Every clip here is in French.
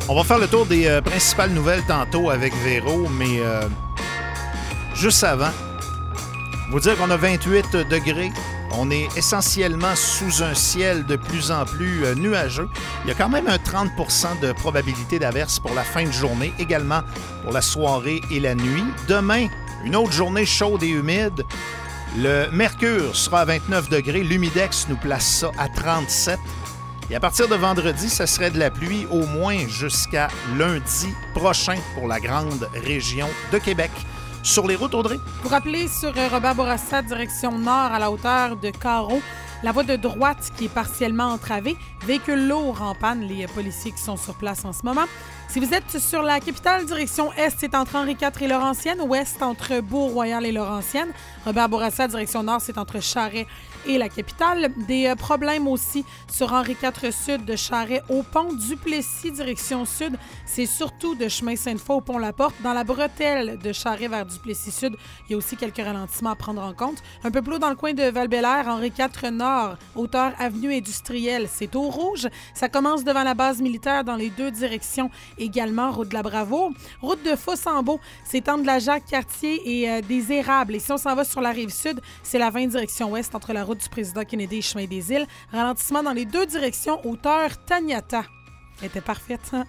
On va faire le tour des principales nouvelles tantôt avec Véro, mais juste avant, vous dire qu'on a 28 degrés. On est essentiellement sous un ciel de plus en plus nuageux. Il y a quand même un 30 % de probabilité d'averse pour la fin de journée, également pour la soirée et la nuit. Demain, une autre journée chaude et humide. Le mercure sera à 29 degrés. L'humidex nous place ça à 37. Et à partir de vendredi, ça serait de la pluie au moins jusqu'à lundi prochain pour la grande région de Québec. Sur les routes, Audrey? Vous rappelez sur Robert Bourassa, direction nord, à la hauteur de Carreau, la voie de droite qui est partiellement entravée. Véhicule lourd en panne, les policiers qui sont sur place en ce moment. Si vous êtes sur la capitale, direction est, c'est entre Henri IV et Laurentienne. Ouest, entre Beau-Royal et Laurentienne. Robert Bourassa, direction nord, c'est entre Charest et la capitale. Des problèmes aussi sur Henri IV Sud de Charest au pont Duplessis, direction sud. C'est surtout de chemin Sainte-Foy au pont Laporte. Dans la bretelle de Charest vers Duplessis Sud, il y a aussi quelques ralentissements à prendre en compte. Un peu plus haut dans le coin de Val-Bélair, Henri IV Nord, hauteur avenue industrielle. C'est au rouge. Ça commence devant la base militaire dans les deux directions. Également, route de la Bravo. Route de Fossambeau, c'est entre la Jacques-Cartier et des Érables. Et si on s'en va sur la rive sud, c'est la 20 direction ouest entre la route du président Kennedy et chemin des Îles. Ralentissement dans les deux directions, hauteur Taniata. Elle était parfaite, hein?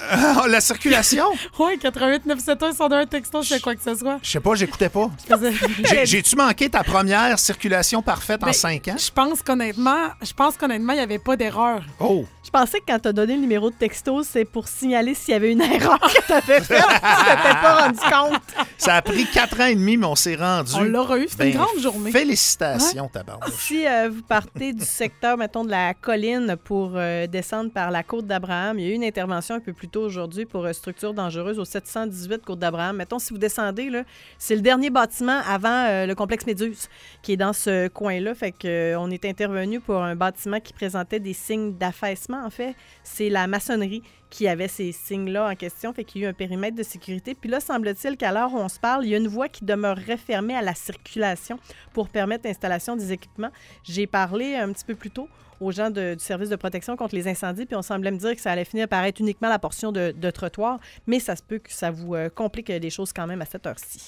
La circulation? Oui, 88 971 101 texto, je sais quoi que ce soit. Je sais pas, j'écoutais pas. J'ai-tu manqué ta première circulation parfaite en 5 ans? Je pense qu'honnêtement, il n'y avait pas d'erreur. Oh! Je pensais que quand tu as donné le numéro de texto, c'est pour signaler s'il y avait une erreur que tu avais faite. Tu t'étais pas rendu compte. Ça a pris 4 ans et demi, mais on s'est rendu. On l'aura eu, c'était une grande journée. Félicitations, tabarnouche. Si vous partez du secteur, mettons, de la colline pour descendre par la côte d'Abraham, il y a eu une intervention un peu plus tôt aujourd'hui pour structure dangereuse au 718 côte d'Abraham. Mettons, si vous descendez, là, c'est le dernier bâtiment avant le complexe Méduse qui est dans ce coin-là. Fait qu'on est intervenu pour un bâtiment qui présentait des signes d'affaissement. En fait, c'est la maçonnerie qui avait ces signes-là en question, fait qu'il y a eu un périmètre de sécurité. Puis là, semble-t-il qu'à l'heure où on se parle, il y a une voie qui demeurerait fermée à la circulation pour permettre l'installation des équipements. J'ai parlé un petit peu plus tôt aux gens du service de protection contre les incendies, puis on semblait me dire que ça allait finir par être uniquement la portion de trottoir, mais ça se peut que ça vous complique les choses quand même à cette heure-ci.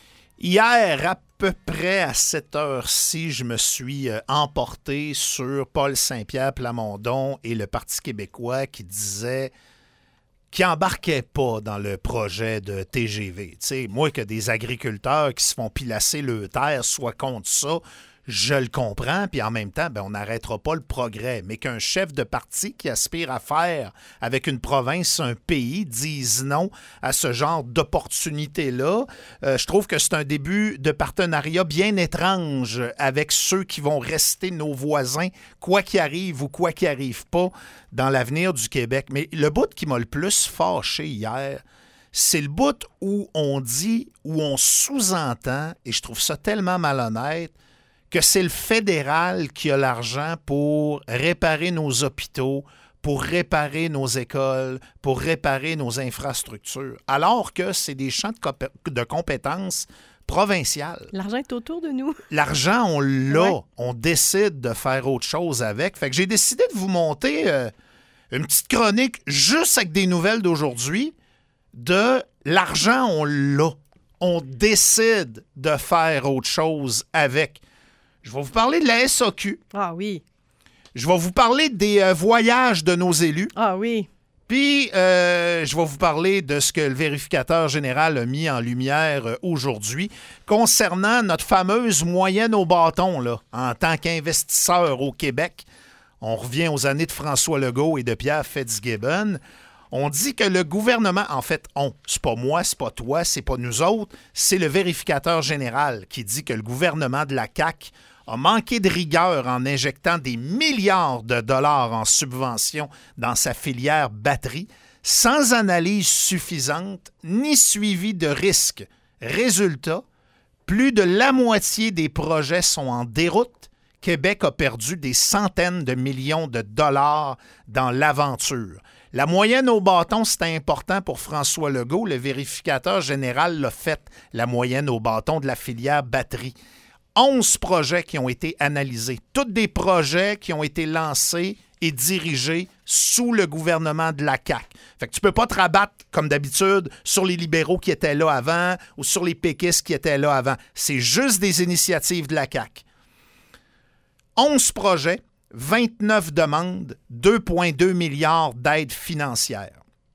Hier, à peu près à cette heure-ci, je me suis emporté sur Paul Saint-Pierre Plamondon et le Parti québécois qui disait qu'ils n'embarquaient pas dans le projet de TGV. Tu sais, moi, que des agriculteurs qui se font pilasser leur terre soient contre ça, je le comprends, puis en même temps, on n'arrêtera pas le progrès. Mais qu'un chef de parti qui aspire à faire avec une province, un pays, dise non à ce genre d'opportunité-là, je trouve que c'est un début de partenariat bien étrange avec ceux qui vont rester nos voisins, quoi qu'il arrive ou quoi qu'il arrive pas, dans l'avenir du Québec. Mais le bout qui m'a le plus fâché hier, c'est le bout où on dit, où on sous-entend, et je trouve ça tellement malhonnête, que c'est le fédéral qui a l'argent pour réparer nos hôpitaux, pour réparer nos écoles, pour réparer nos infrastructures, alors que c'est des champs de compétences provinciales. L'argent est autour de nous. L'argent, on l'a. Ouais. On décide de faire autre chose avec. Fait que j'ai décidé de vous monter une petite chronique juste avec des nouvelles d'aujourd'hui de l'argent, on l'a. On décide de faire autre chose avec. Je vais vous parler de la SAQ. Ah oui. Je vais vous parler des voyages de nos élus. Ah oui. Puis, je vais vous parler de ce que le vérificateur général a mis en lumière aujourd'hui concernant notre fameuse moyenne au bâton là, en tant qu'investisseur au Québec. On revient aux années de François Legault et de Pierre Fitzgibbon. On dit que le gouvernement, en fait, c'est pas moi, c'est pas toi, c'est pas nous autres, c'est le vérificateur général qui dit que le gouvernement de la CAQ a manqué de rigueur en injectant des milliards de dollars en subventions dans sa filière batterie, sans analyse suffisante ni suivi de risque. Résultat, plus de la moitié des projets sont en déroute. Québec a perdu des centaines de millions de dollars dans l'aventure. La moyenne au bâton, c'était important pour François Legault. Le vérificateur général l'a fait, la moyenne au bâton de la filière batterie. 11 projets qui ont été analysés. Tous des projets qui ont été lancés est dirigé sous le gouvernement de la CAQ. Fait que tu peux pas te rabattre, comme d'habitude, sur les libéraux qui étaient là avant ou sur les péquistes qui étaient là avant. C'est juste des initiatives de la CAQ. 11 projets, 29 demandes, 2,2 milliards d'aides financières.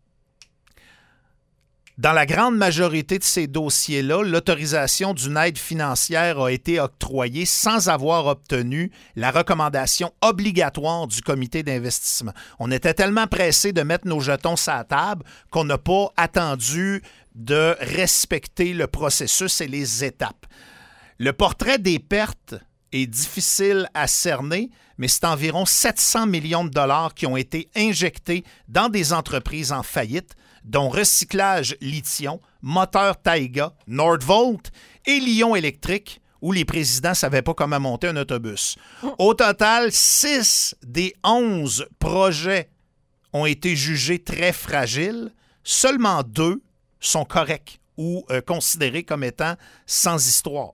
Dans la grande majorité de ces dossiers-là, l'autorisation d'une aide financière a été octroyée sans avoir obtenu la recommandation obligatoire du comité d'investissement. On était tellement pressés de mettre nos jetons sur la table qu'on n'a pas attendu de respecter le processus et les étapes. Le portrait des pertes est difficile à cerner, mais c'est environ 700 millions de dollars qui ont été injectés dans des entreprises en faillite, dont Recyclage Lithium, Moteur Taiga, Nordvolt et Lion Électrique, où les présidents ne savaient pas comment monter un autobus. Au total, 6 des 11 projets ont été jugés très fragiles. Seulement 2 sont corrects ou considérés comme étant sans histoire.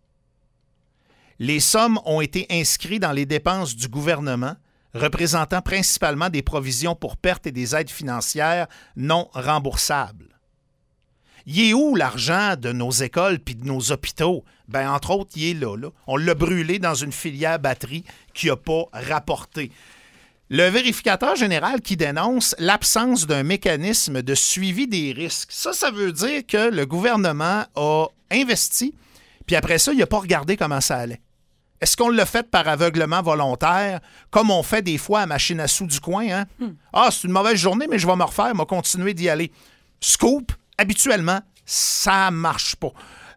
Les sommes ont été inscrites dans les dépenses du gouvernement, représentant principalement des provisions pour pertes et des aides financières non remboursables. Il est où l'argent de nos écoles puis de nos hôpitaux? Bien, entre autres, il est là. On l'a brûlé dans une filière batterie qui n'a pas rapporté. Le vérificateur général qui dénonce l'absence d'un mécanisme de suivi des risques. Ça veut dire que le gouvernement a investi, puis après ça, il n'a pas regardé comment ça allait. Est-ce qu'on l'a fait par aveuglement volontaire, comme on fait des fois à machine à sous du coin? Hein? Ah, c'est une mauvaise journée, mais je vais me refaire, je vais continuer d'y aller. Scoop, habituellement, ça ne marche pas.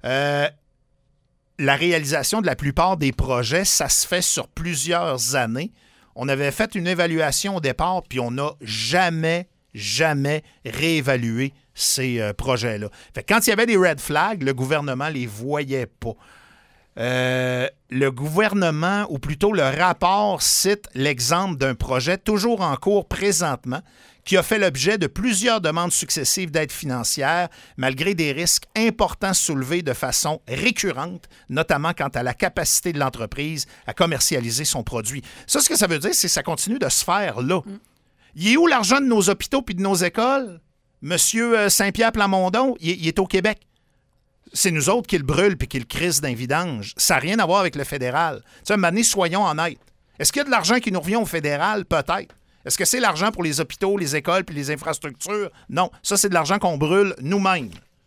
La réalisation de la plupart des projets, ça se fait sur plusieurs années. On avait fait une évaluation au départ, puis on n'a jamais réévalué ces projets-là. Fait que quand il y avait des red flags, le gouvernement ne les voyait pas. Le gouvernement, ou plutôt le rapport, cite l'exemple d'un projet toujours en cours présentement qui a fait l'objet de plusieurs demandes successives d'aide financière, malgré des risques importants soulevés de façon récurrente, notamment quant à la capacité de l'entreprise à commercialiser son produit. Ça, ce que ça veut dire, c'est que ça continue de se faire là. Il est où l'argent de nos hôpitaux puis de nos écoles? Monsieur Saint-Pierre Plamondon, il est au Québec. C'est nous autres qui le brûlent puis qui le crissent d'un vidange. Ça n'a rien à voir avec le fédéral. Tu sais, maintenant, soyons honnêtes. Est-ce qu'il y a de l'argent qui nous revient au fédéral? Peut-être. Est-ce que c'est l'argent pour les hôpitaux, les écoles puis les infrastructures? Non. Ça, c'est de l'argent qu'on brûle nous-mêmes.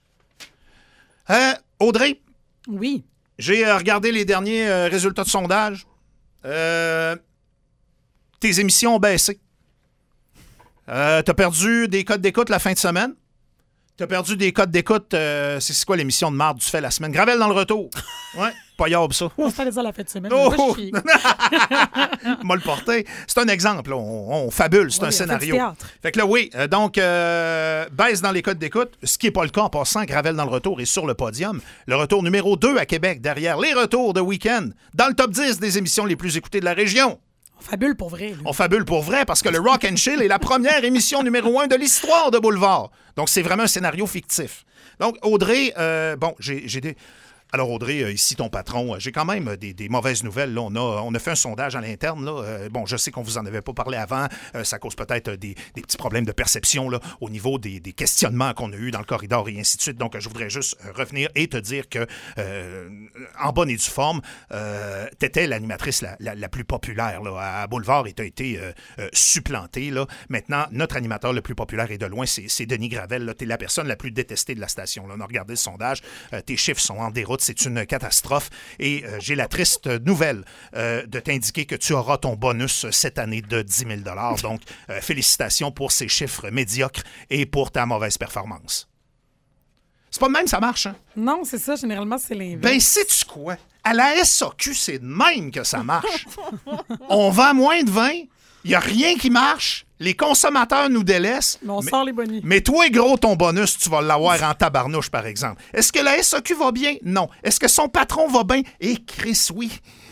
Audrey? Oui. J'ai regardé les derniers résultats de sondage. Tes émissions ont baissé. T'as perdu des codes d'écoute la fin de semaine. T'as perdu des codes d'écoute. C'est quoi l'émission de marde du fait la semaine? Gravel dans le retour. Ouais, pas yab, ça. On se fait ça la fin de semaine. Oh! M'a le porté. C'est un exemple. Là. On fabule. C'est un scénario. Fait que là, oui. Donc, baisse dans les codes d'écoute. Ce qui n'est pas le cas en passant. Gravel dans le retour est sur le podium. Le retour numéro 2 à Québec, derrière les retours de week-end. Dans le top 10 des émissions les plus écoutées de la région. On fabule pour vrai. Là. On fabule pour vrai parce que le Rock and Chill est la première émission numéro 1 de l'histoire de Boulevard. Donc, c'est vraiment un scénario fictif. Donc, Audrey, j'ai des... Alors, Audrey, ici ton patron, j'ai quand même des mauvaises nouvelles. Là. On a fait un sondage à l'interne. Là. Je sais qu'on vous en avait pas parlé avant. Ça cause peut-être des petits problèmes de perception là, au niveau des questionnements qu'on a eus dans le corridor et ainsi de suite. Donc, je voudrais juste revenir et te dire que, en bonne et due forme, tu étais l'animatrice la plus populaire là, à Boulevard et tu as été supplantée. Là. Maintenant, notre animateur le plus populaire et de loin, c'est Denis Gravel. Tu es la personne la plus détestée de la station. Là. On a regardé le sondage. Tes chiffres sont en déroute. C'est une catastrophe. Et j'ai la triste nouvelle de t'indiquer que tu auras ton bonus cette année de 10 000 $. Donc, félicitations pour ces chiffres médiocres et pour ta mauvaise performance. C'est pas de même, ça marche, hein? Non, c'est ça. Généralement, c'est l'inverse. Ben, sais-tu quoi? À la SAQ, c'est de même que ça marche. On vend moins de vin. Il n'y a rien qui marche. Les consommateurs nous délaissent. Mais on sort les bonnies. Mais toi, gros, ton bonus, tu vas l'avoir en tabarnouche, par exemple. Est-ce que la SAQ va bien? Non. Est-ce que son patron va bien? Et Chris, oui.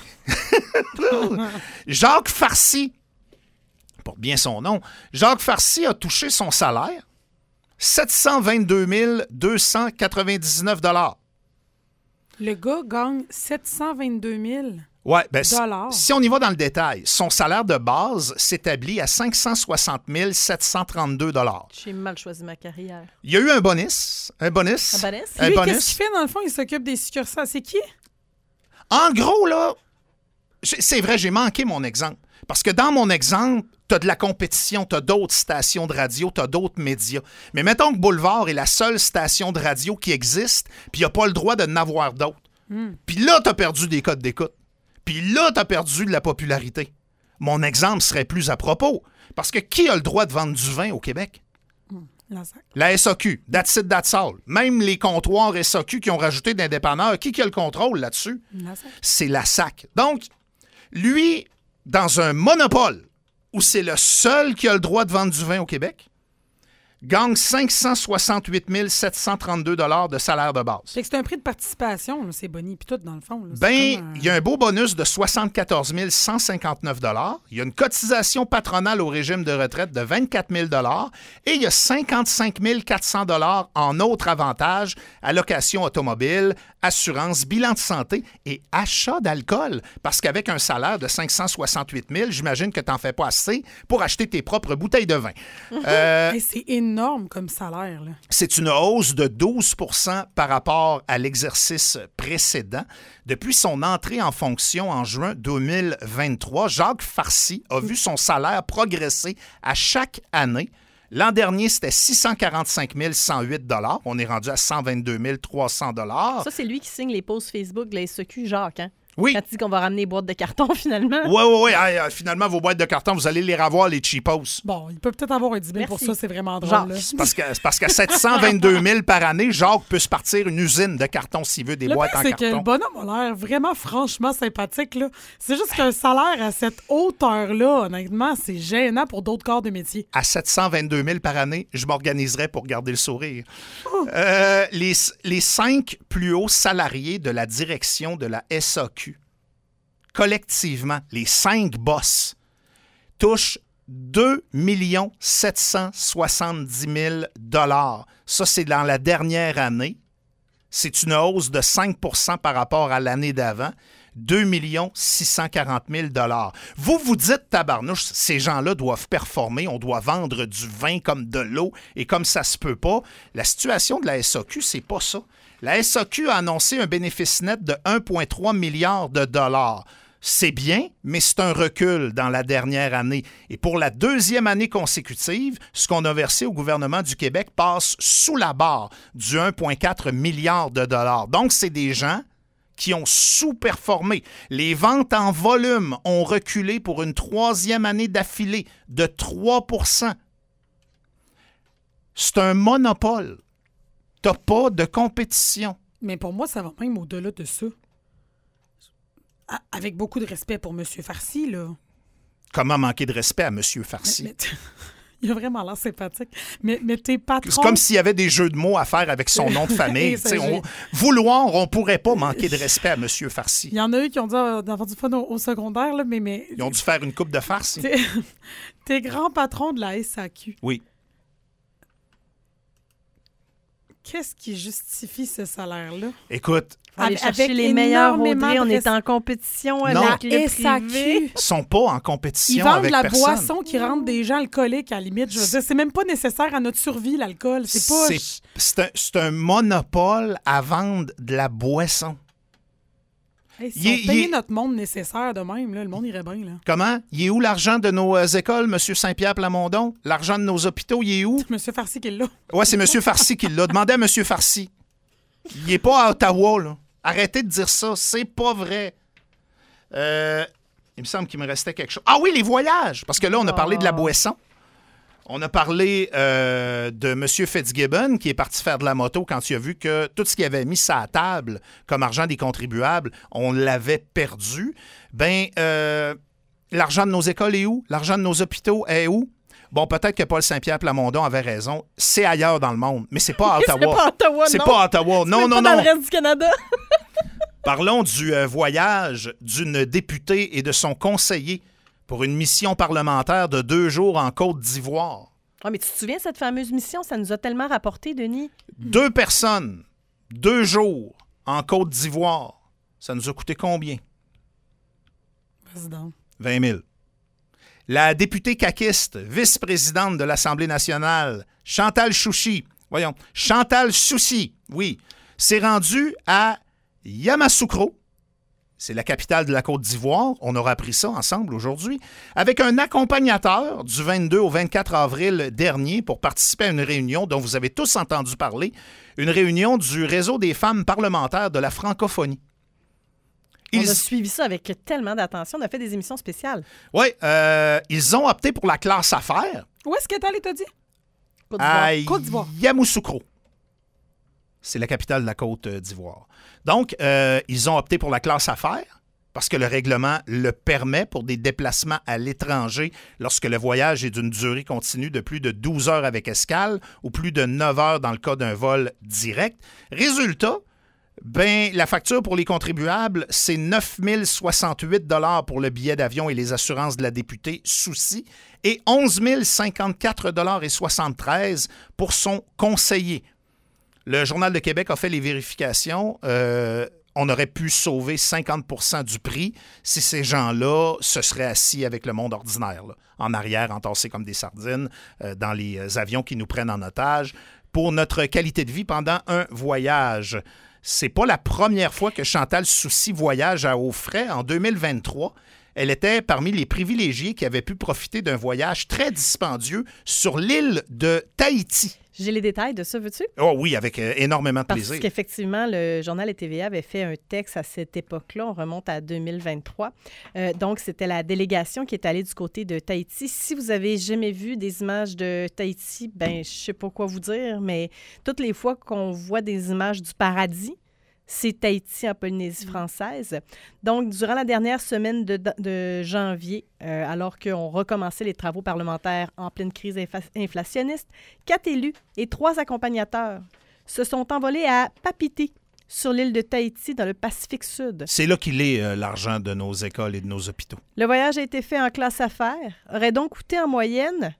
Jacques Farcy, porte bien son nom, Jacques Farcy a touché son salaire, 722 299 $. Le gars gagne 722 000. Ouais, dollars. Si on y va dans le détail, son salaire de base s'établit à 560 732 $. J'ai mal choisi ma carrière. Il y a eu un bonus. Un bonus? Lui, qu'est-ce qu'il fait, dans le fond? Il s'occupe des succursales. C'est qui? En gros, là, c'est vrai, j'ai manqué mon exemple. Parce que dans mon exemple, tu as de la compétition, tu as d'autres stations de radio, tu as d'autres médias. Mais mettons que Boulevard est la seule station de radio qui existe, puis il n'y a pas le droit de n'avoir d'autres. Puis là, tu as perdu des codes d'écoute. Puis là, tu as perdu de la popularité. Mon exemple serait plus à propos. Parce que qui a le droit de vendre du vin au Québec? La SAQ. That's it, that's all. Même les comptoirs SAQ qui ont rajouté des dépanneurs, qui a le contrôle là-dessus? C'est la SAQ. Donc, lui, dans un monopole où c'est le seul qui a le droit de vendre du vin au Québec, gagne 568 732 $ de salaire de base. Fait que c'est un prix de participation, là, c'est boni, puis tout dans le fond. Là, il y a un beau bonus de 74 159 $. Il y a une cotisation patronale au régime de retraite de 24 000 $ et il y a 55 400 $ en autres avantages, allocation automobile, assurance, bilan de santé et achat d'alcool. Parce qu'avec un salaire de 568 000, j'imagine que tu n'en fais pas assez pour acheter tes propres bouteilles de vin. C'est énorme comme salaire. Là. C'est une hausse de 12 % par rapport à l'exercice précédent. Depuis son entrée en fonction en juin 2023, Jacques Farcy a vu son salaire progresser à chaque année. L'an dernier, c'était 645 108 $. On est rendu à 122 300 $. Ça, c'est lui qui signe les posts Facebook de la SAQ, Jacques, hein? Oui. Quand il dit qu'on va ramener les boîtes de carton, finalement. Oui. Finalement, vos boîtes de carton, vous allez les revoir, les cheapos. Bon, il peut peut-être avoir un 10 000 pour ça, c'est vraiment drôle. Jacques. Là. C'est parce qu'à 722 000 par année, Jacques peut se partir une usine de carton s'il veut des boîtes en c'est carton. Que le bonhomme a l'air vraiment franchement sympathique. Là. C'est juste qu'un salaire à cette hauteur-là, honnêtement, c'est gênant pour d'autres corps de métier. À 722 000 par année, je m'organiserais pour garder le sourire. Les 5 plus hauts salariés de la direction de la SAQ, collectivement, les 5 boss, touchent 2 770 000 $. Ça, c'est dans la dernière année. C'est une hausse de 5 % par rapport à l'année d'avant. 2 640 000 $. Vous vous dites, tabarnouche, ces gens-là doivent performer, on doit vendre du vin comme de l'eau, et comme ça se peut pas. La situation de la SAQ, c'est pas ça. La SAQ a annoncé un bénéfice net de 1,3 milliard de $. C'est bien, mais c'est un recul dans la dernière année. Et pour la deuxième année consécutive, ce qu'on a versé au gouvernement du Québec passe sous la barre du 1,4 milliard de $. Donc, c'est des gens qui ont sous-performé. Les ventes en volume ont reculé pour une 3e année d'affilée de 3 %. C'est un monopole. T'as pas de compétition. Mais pour moi, ça va même au-delà de ça. Avec beaucoup de respect pour M. Farcy, là. Comment manquer de respect à M. Farcy? Il a vraiment l'air sympathique. Mais tes patrons... C'est comme s'il y avait des jeux de mots à faire avec son nom de famille. Vouloir, on pourrait pas manquer de respect à M. Farcy. Il y en a eu qui ont dû avoir du fun au secondaire, là, mais... Ils ont dû faire une coupe de farce. Tes grands patrons de la SAQ. Oui. Qu'est-ce qui justifie ce salaire-là? Écoute... Aller chercher les meilleurs Audrey, on est en compétition avec le privé. Ils sont pas en compétition avec personne. Ils vendent la boisson qui rend des gens alcooliques, à la limite. Je veux dire, c'est même pas nécessaire à notre survie, l'alcool. C'est un monopole à vendre de la boisson. Si on payait notre monde nécessaire de même, là, le monde irait bien. Là. Comment? Il est où l'argent de nos écoles, M. Saint-Pierre-Plamondon? L'argent de nos hôpitaux, il est où? M. Farcy qui l'a. Oui, c'est M. Farcy qui l'a. Demandez à M. Farcy. Il n'est pas à Ottawa, là. Arrêtez de dire ça, c'est pas vrai. Il me semble qu'il me restait quelque chose. Ah oui, les voyages! Parce que là, on a parlé de la boisson. On a parlé de M. Fitzgibbon qui est parti faire de la moto quand il a vu que tout ce qu'il avait mis sur la table comme argent des contribuables, on l'avait perdu. L'argent de nos écoles est où? L'argent de nos hôpitaux est où? Bon, peut-être que Paul Saint-Pierre Plamondon avait raison. C'est ailleurs dans le monde, mais c'est pas à Ottawa. C'est pas à Ottawa, c'est pas à Ottawa. Non. Pas dans le reste du Canada. Parlons du voyage d'une députée et de son conseiller pour une mission parlementaire de 2 jours en Côte d'Ivoire. Ah, mais tu te souviens de cette fameuse mission? Ça nous a tellement rapporté, Denis. 2 personnes, 2 jours en Côte d'Ivoire. Ça nous a coûté combien? Président. 20 000. La députée caquiste, vice-présidente de l'Assemblée nationale, Chantal Soucy, oui, s'est rendue à Yamoussoukro. C'est la capitale de la Côte d'Ivoire. On aura appris ça ensemble aujourd'hui. Avec un accompagnateur du 22 au 24 avril dernier pour participer à une réunion dont vous avez tous entendu parler, une réunion du Réseau des femmes parlementaires de la francophonie. On a suivi ça avec tellement d'attention. On a fait des émissions spéciales. Oui, ils ont opté pour la classe affaires. Où est-ce que t'es allé, t'as dit? Côte d'Ivoire. Yamoussoukro. C'est la capitale de la Côte d'Ivoire. Donc, ils ont opté pour la classe affaires parce que le règlement le permet pour des déplacements à l'étranger lorsque le voyage est d'une durée continue de plus de 12 heures avec escale ou plus de 9 heures dans le cas d'un vol direct. Résultat, la facture pour les contribuables, c'est 9 068 $ pour le billet d'avion et les assurances de la députée Soucy et 11 054,73 $ pour son conseiller. Le Journal de Québec a fait les vérifications. On aurait pu sauver 50 % du prix si ces gens-là se seraient assis avec le monde ordinaire, là, en arrière, entassés comme des sardines, dans les avions qui nous prennent en otage, pour notre qualité de vie pendant un voyage. C'est pas la première fois que Chantal Soucy voyage à hauts frais. En 2023, elle était parmi les privilégiés qui avaient pu profiter d'un voyage très dispendieux sur l'île de Tahiti. J'ai les détails de ça, veux-tu? Oh oui, avec énormément de plaisir. Parce qu'effectivement, le journal et TVA avait fait un texte à cette époque-là. On remonte à 2023. Donc, c'était la délégation qui est allée du côté de Tahiti. Si vous avez jamais vu des images de Tahiti, je ne sais pas quoi vous dire, mais toutes les fois qu'on voit des images du paradis, c'est Tahiti en Polynésie française. Donc, durant la dernière semaine de janvier, alors qu'on recommençait les travaux parlementaires en pleine crise inflationniste, 4 élus et 3 accompagnateurs se sont envolés à Papeete, sur l'île de Tahiti, dans le Pacifique Sud. C'est là qu'il est, l'argent de nos écoles et de nos hôpitaux. Le voyage a été fait en classe affaires, aurait donc coûté en moyenne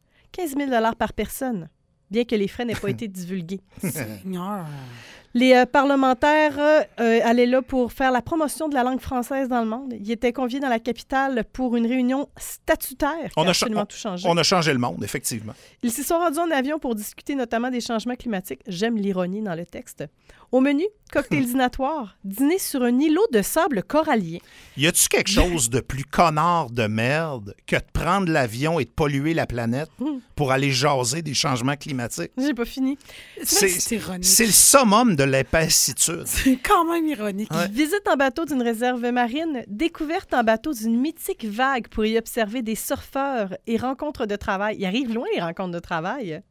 15 000 $ par personne, bien que les frais n'aient pas été divulgués. Seigneur! Les parlementaires allaient là pour faire la promotion de la langue française dans le monde. Ils étaient conviés dans la capitale pour une réunion statutaire qui a absolument tout changé. On a changé le monde, effectivement. Ils s'y sont rendus en avion pour discuter notamment des changements climatiques. J'aime l'ironie dans le texte. Au menu, cocktail dînatoire, dîner sur un îlot de sable corallien. Y a-tu quelque chose de plus connard de merde que de prendre l'avion et de polluer la planète pour aller jaser des changements climatiques? J'ai pas fini. C'est ironique. C'est le summum de l'épaissitude. C'est quand même ironique. Ouais. Visite en bateau d'une réserve marine, découverte en bateau d'une mythique vague pour y observer des surfeurs et rencontres de travail. Il arrive loin, les rencontres de travail.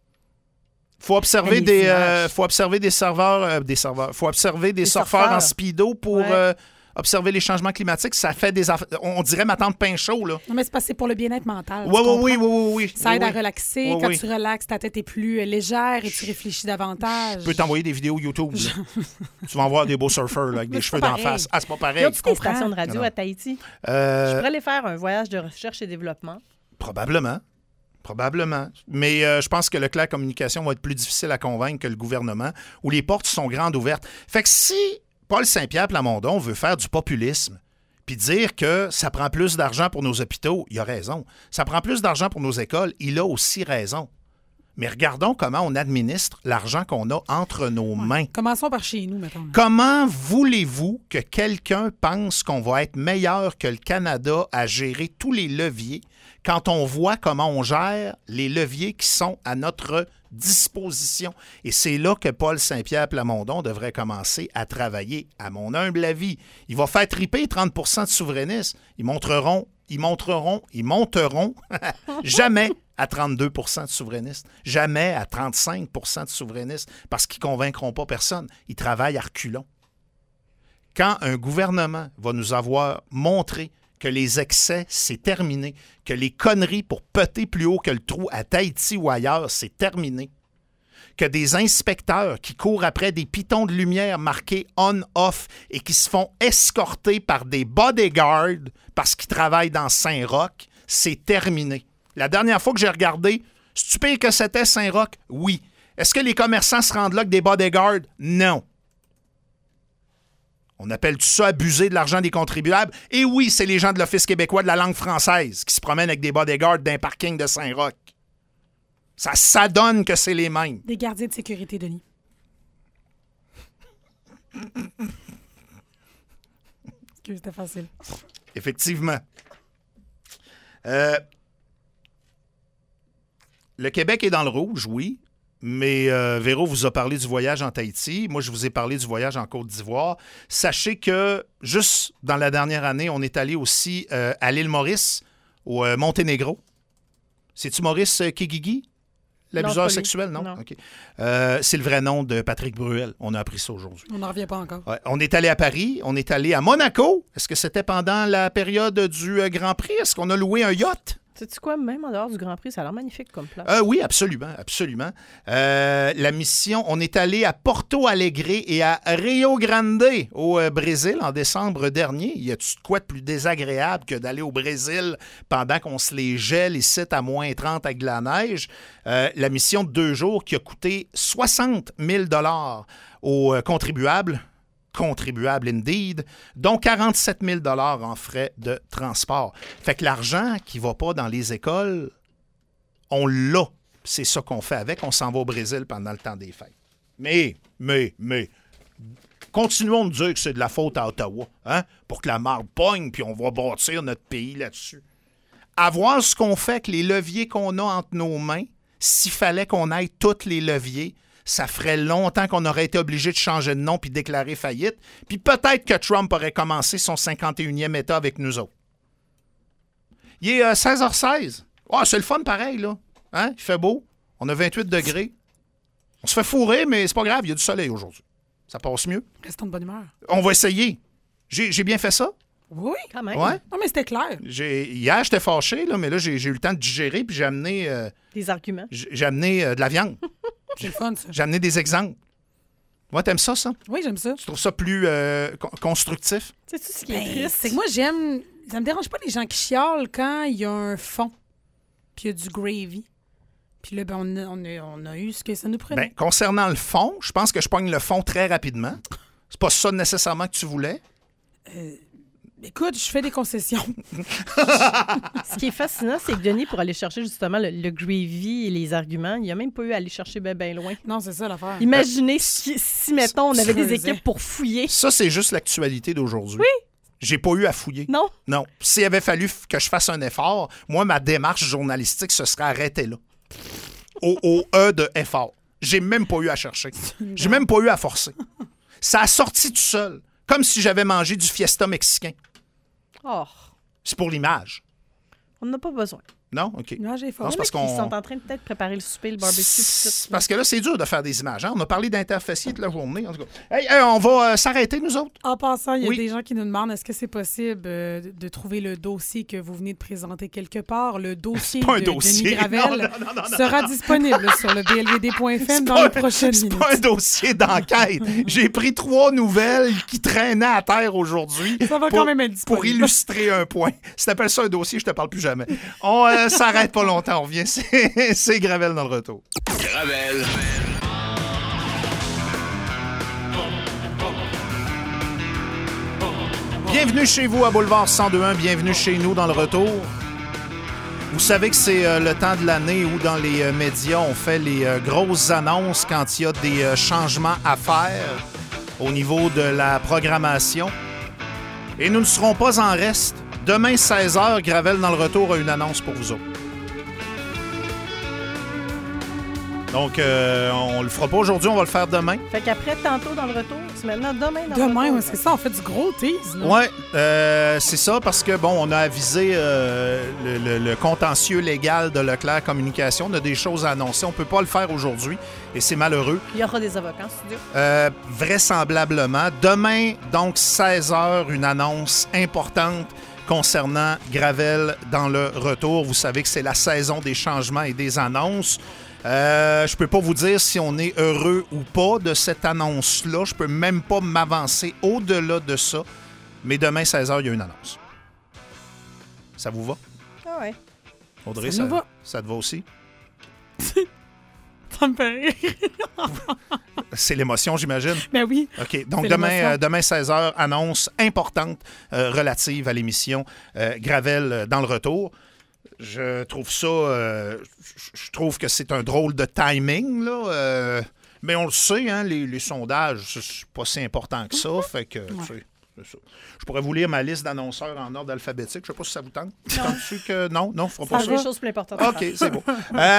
Faut observer des surfeurs en speedo pour observer les changements climatiques. Ça fait on dirait ma tante Pinchot, là. Non, mais c'est parce que c'est pour le bien-être mental. Oui. Ça aide à relaxer. Quand tu relaxes, ta tête est plus légère et tu réfléchis davantage. Je peux t'envoyer des vidéos YouTube. Tu vas en voir des beaux surfeurs là, avec des cheveux d'en face. Ah, c'est pas pareil. Y a-t-il des stations de radio à Tahiti? Je pourrais aller faire un voyage de recherche et développement. Probablement. Mais je pense que Leclerc Communication va être plus difficile à convaincre que le gouvernement, où les portes sont grandes ouvertes. Fait que si Paul Saint-Pierre Plamondon veut faire du populisme puis dire que ça prend plus d'argent pour nos hôpitaux, il a raison. Ça prend plus d'argent pour nos écoles, il a aussi raison. Mais regardons comment on administre l'argent qu'on a entre nos mains. Commençons par chez nous, mettons. Comment voulez-vous que quelqu'un pense qu'on va être meilleur que le Canada à gérer tous les leviers quand on voit comment on gère les leviers qui sont à notre disposition? Et c'est là que Paul Saint-Pierre Plamondon devrait commencer à travailler, à mon humble avis. Il va faire triper 30 % de souverainistes. Ils monteront jamais à 32 % de souverainistes, jamais à 35 % de souverainistes, parce qu'ils ne convaincront pas personne. Ils travaillent à reculons. Quand un gouvernement va nous avoir montré que les excès, c'est terminé, que les conneries pour péter plus haut que le trou à Tahiti ou ailleurs, c'est terminé, que des inspecteurs qui courent après des pitons de lumière marqués on-off et qui se font escorter par des bodyguards parce qu'ils travaillent dans Saint-Roch, c'est terminé. La dernière fois que j'ai regardé, c'est-tu pire que c'était Saint-Roch? Oui. Est-ce que les commerçants se rendent là avec des bodyguards? Non. On appelle tout ça abuser de l'argent des contribuables. Et oui, c'est les gens de l'Office québécois de la langue française qui se promènent avec des bodyguards d'un parking de Saint-Roch. Ça donne que c'est les mêmes. Des gardiens de sécurité, Denis. C'était facile. Effectivement. Le Québec est dans le rouge, oui. Mais Véro vous a parlé du voyage en Tahiti. Moi, je vous ai parlé du voyage en Côte d'Ivoire. Sachez que, juste dans la dernière année, on est allé aussi à l'île Maurice, au Monténégro. C'est-tu Maurice Kigigi? L'abuseur sexuel, non? Okay. C'est le vrai nom de Patrick Bruel. On a appris ça aujourd'hui. On n'en revient pas encore. Ouais. On est allé à Paris. On est allé à Monaco. Est-ce que c'était pendant la période du Grand Prix? Est-ce qu'on a loué un yacht? Sais-tu quoi? Même en dehors du Grand Prix, ça a l'air magnifique comme place. Oui, absolument, absolument. La mission, on est allé à Porto Alegre et à Rio Grande au Brésil en décembre dernier. Y a-tu de quoi de plus désagréable que d'aller au Brésil pendant qu'on se les gèle ici à moins 30 avec de la neige? La mission de 2 jours qui a coûté 60 000 $ aux contribuables indeed, dont 47 000 $ en frais de transport. Fait que l'argent qui ne va pas dans les écoles, on l'a. C'est ça qu'on fait avec. On s'en va au Brésil pendant le temps des fêtes. Mais, continuons de dire que c'est de la faute à Ottawa, hein? Pour que la marde pogne, puis on va bâtir notre pays là-dessus. À voir ce qu'on fait avec les leviers qu'on a entre nos mains, s'il fallait qu'on aille tous les leviers, ça ferait longtemps qu'on aurait été obligé de changer de nom puis déclarer faillite. Puis peut-être que Trump aurait commencé son 51e État avec nous autres. Il est 16h16. Oh, c'est le fun pareil, là. Hein? Il fait beau. On a 28 degrés. On se fait fourrer, mais c'est pas grave. Il y a du soleil aujourd'hui. Ça passe mieux. Restons de bonne humeur. On va essayer. J'ai bien fait ça? Oui, quand même. Ouais? Non, mais c'était clair. Hier, j'étais fâché, là, mais là, j'ai eu le temps de digérer puis j'ai amené... des arguments. J'ai amené de la viande. C'est le fun, ça. J'ai amené des exemples. Moi, t'aimes ça? Oui, j'aime ça. Tu trouves ça plus constructif? Tu sais, ce qui est triste? C'est que moi, j'aime... Ça me dérange pas les gens qui chiolent quand il y a un fond, puis il y a du gravy. Puis là, on a eu ce que ça nous prenait. Bien, concernant le fond, je pense que je pogne le fond très rapidement. C'est pas ça nécessairement que tu voulais. Écoute, je fais des concessions. Ce qui est fascinant, c'est que Denis, pour aller chercher justement le gravy et les arguments, il n'a même pas eu à aller chercher bien loin. Non, c'est ça l'affaire. Imaginez si, mettons, on avait des équipes pour fouiller. Ça, c'est juste l'actualité d'aujourd'hui. Oui. J'ai pas eu à fouiller. Non. Non. S'il avait fallu que je fasse un effort, moi, ma démarche journalistique se serait arrêtée là. Au E de effort. J'ai même pas eu à chercher. J'ai même pas eu à forcer. Ça a sorti tout seul. Comme si j'avais mangé du fiesta mexicain. Oh. C'est pour l'image. On n'en a pas besoin. Non? OK. L'image est forte. Non, c'est parce Ils sont en train de peut-être préparer le souper, le barbecue. C'est parce que là, c'est dur de faire des images. Hein? On a parlé d'interfécier toute la journée. En tout cas. Hey, on va s'arrêter, nous autres. En passant, il y a Oui. des gens qui nous demandent est-ce que c'est possible de trouver le dossier que vous venez de présenter quelque part. Le dossier pas un de dossier. Denis Gravel Non. sera disponible sur le blvd.fm dans les prochaines minutes. C'est pas un dossier d'enquête. J'ai pris 3 nouvelles qui traînaient à terre aujourd'hui. Ça va quand même être disponible. Pour illustrer un point. Si t'appelles ça un dossier, je te parle plus jamais. On s'arrête pas longtemps. On revient. C'est Gravel dans le retour. Gravel. Bienvenue chez vous à Boulevard 102.1. Bienvenue chez nous dans le retour. Vous savez que c'est le temps de l'année où dans les médias, on fait les grosses annonces quand il y a des changements à faire au niveau de la programmation. Et nous ne serons pas en reste. Demain, 16h, Gravel dans le retour a une annonce pour vous autres. Donc, on le fera pas aujourd'hui, on va le faire demain. Fait qu'après, tantôt dans le retour, c'est maintenant demain dans le retour. Demain, ouais, c'est ça, on fait du gros tease. Là. Oui, c'est ça, parce que, bon, on a avisé le contentieux légal de Leclerc Communication. On a des choses à annoncer. On peut pas le faire aujourd'hui, et c'est malheureux. Il y aura des avocats en studio. Vraisemblablement. Demain, donc, 16h, une annonce importante concernant Gravel dans le retour. Vous savez que c'est la saison des changements et des annonces. Je peux pas vous dire si on est heureux ou pas de cette annonce-là. Je peux même pas m'avancer au-delà de ça. Mais demain, 16h, il y a une annonce. Ça vous va? Ah ouais. Audrey, Ça nous va. ça te va aussi? Ça me fait rire. C'est l'émotion, j'imagine. Ben oui. OK. Donc, C'est demain 16h, annonce importante relative à l'émission Gravel dans le retour. Je trouve ça... je trouve que c'est un drôle de timing, là. Mais on le sait, hein, les sondages, c'est pas si important que ça. Fait que, c'est ça. Je pourrais vous lire ma liste d'annonceurs en ordre alphabétique. Je ne sais pas si ça vous tente. Non, je ne ferai pas ça. Des choses plus importantes. OK, c'est beau.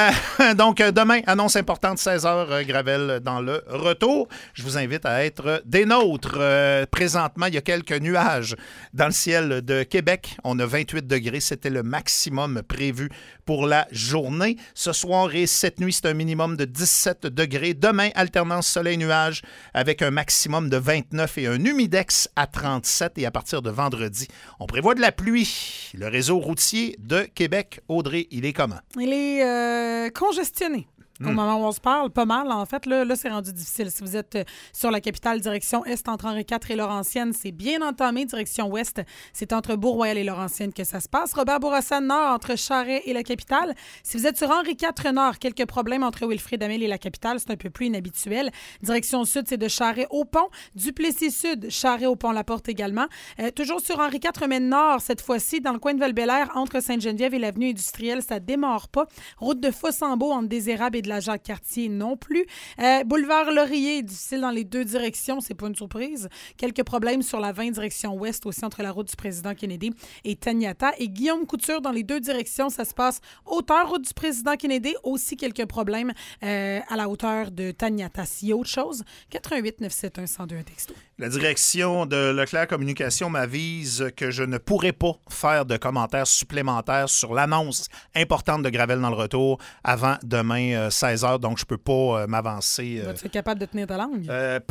Donc, demain, annonce importante, 16h, Gravel dans le retour. Je vous invite à être des nôtres. Présentement, il y a quelques nuages dans le ciel de Québec. On a 28 degrés. C'était le maximum prévu pour la journée. Ce soir et cette nuit, c'est un minimum de 17 degrés. Demain, alternance soleil-nuage avec un maximum de 29 et un humidex à 37. Et à partir de vendredi, on prévoit de la pluie. Le réseau routier de Québec, Audrey, il est comment? Il est congestionné. Au moment où on se parle, pas mal, en fait. Là, c'est rendu difficile. Si vous êtes sur la capitale, direction Est, entre Henri IV et Laurentienne, c'est bien entamé. Direction Ouest, c'est entre Beau-Royal et Laurentienne que ça se passe. Robert-Bourassa Nord, entre Charest et la capitale. Si vous êtes sur Henri IV Nord, quelques problèmes entre Wilfrid-Amel et la capitale. C'est un peu plus inhabituel. Direction Sud, c'est de Charest au pont. Duplessis Sud, Charest au pont-La-Porte également. Toujours sur Henri IV, mais Nord, cette fois-ci, dans le coin de Val-Bélair, entre Sainte-Geneviève et l'avenue industrielle, ça démarre pas. Route de Fossambeau, entre Désérable et de la Jacques-Cartier non plus. Boulevard Laurier, difficile dans les deux directions, c'est pas une surprise. Quelques problèmes sur la 20 direction ouest, aussi entre la route du président Kennedy et Taniata. Et Guillaume Couture dans les deux directions, ça se passe hauteur route du président Kennedy, aussi quelques problèmes à la hauteur de Taniata. S'il y a autre chose, 88 971 102 texto. La direction de Leclerc Communication m'avise que je ne pourrai pas faire de commentaires supplémentaires sur l'annonce importante de Gravel dans le retour avant demain 16h, donc je ne peux pas m'avancer. Tu es capable de tenir ta langue?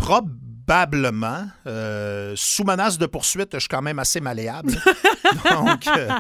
Probablement. Sous menace de poursuite, je suis quand même assez malléable. Donc,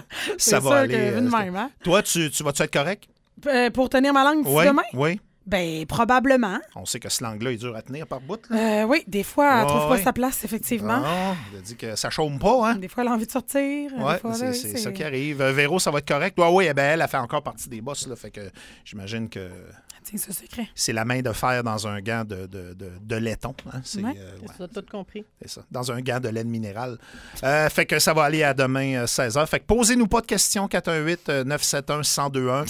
ça va aller. Même, hein? Toi, tu vas-tu être correct? Pour tenir ma langue d'ici demain? Oui. Ben, probablement. On sait que ce langue-là est dur à tenir par bout. Oui, des fois, elle trouve pas sa place, effectivement. Elle a dit que ça chaume pas, hein? Des fois, elle a envie de sortir. Oui, c'est ça qui arrive. Véro, ça va être correct. Oui, elle fait encore partie des boss, là, fait que j'imagine que... Tiens, ce secret. C'est la main de fer dans un gant de laiton. Hein? Tu as tout compris. C'est ça, dans un gant de laine minérale. Fait que ça va aller à demain 16h. Fait que posez-nous pas de questions, 418-971-1021.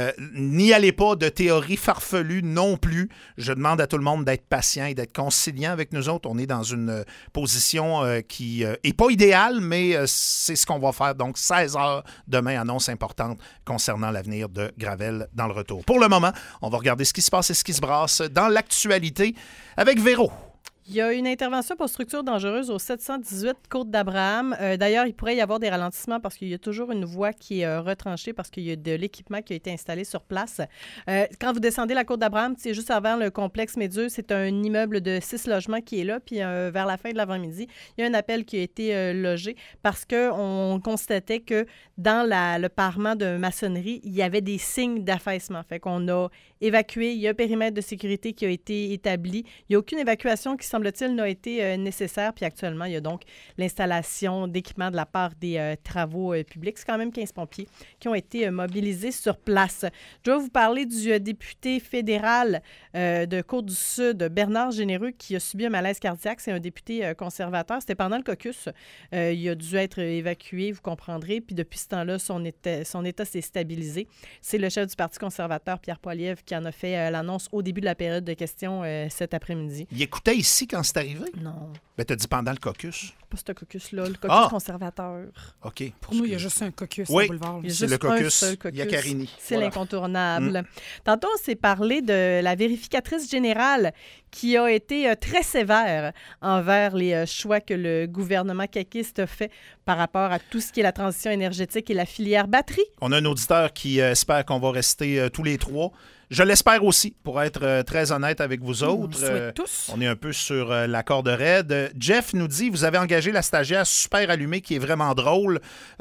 N'y allez pas de théories farfelues non plus. Je demande à tout le monde d'être patient et d'être conciliant avec nous autres. On est dans une position qui est pas idéale, mais c'est ce qu'on va faire. Donc, 16h demain, annonce importante concernant l'avenir de Gravel dans le retour. Pour le moment, on va regarder ce qui se passe et ce qui se brasse dans l'actualité avec Véro. Il y a une intervention pour structure dangereuse au 718 Côte-d'Abraham. D'ailleurs, il pourrait y avoir des ralentissements parce qu'il y a toujours une voie qui est retranchée parce qu'il y a de l'équipement qui a été installé sur place. Quand vous descendez la Côte-d'Abraham, c'est juste avant le complexe Médieux, c'est un immeuble de 6 logements qui est là. Puis vers la fin de l'avant-midi, il y a un appel qui a été logé parce qu'on constatait que dans le parement de maçonnerie, il y avait des signes d'affaissement. Fait qu'on a évacué. Il y a un périmètre de sécurité qui a été établi. Il n'y a aucune évacuation qui semble-t-il n'a été nécessaire. Puis actuellement, il y a donc l'installation d'équipements de la part des travaux publics. C'est quand même 15 pompiers qui ont été mobilisés sur place. Je dois vous parler du député fédéral de Côte-du-Sud, Bernard Généreux, qui a subi un malaise cardiaque. C'est un député conservateur. C'était pendant le caucus. Il a dû être évacué, vous comprendrez. Puis depuis ce temps-là, son état s'est stabilisé. C'est le chef du Parti conservateur, Pierre Poilievre, qui en a fait l'annonce au début de la période de questions cet après-midi. Il écoutait ici quand c'est arrivé? Non. Ben, t'as dit pendant le caucus. Pas ce caucus-là, le caucus conservateur. OK. Pour nous, il y a juste un caucus au boulevard. C'est le caucus Iacarini. C'est l'incontournable. Tantôt, on s'est parlé de la vérificatrice générale qui a été très sévère envers les choix que le gouvernement caquiste a fait par rapport à tout ce qui est la transition énergétique et la filière batterie. On a un auditeur qui espère qu'on va rester tous les trois. Je l'espère aussi, pour être très honnête avec vous autres. On le souhaite tous. On est un peu sur la corde raide. Jeff nous dit, vous avez engagé la stagiaire super allumée qui est vraiment drôle.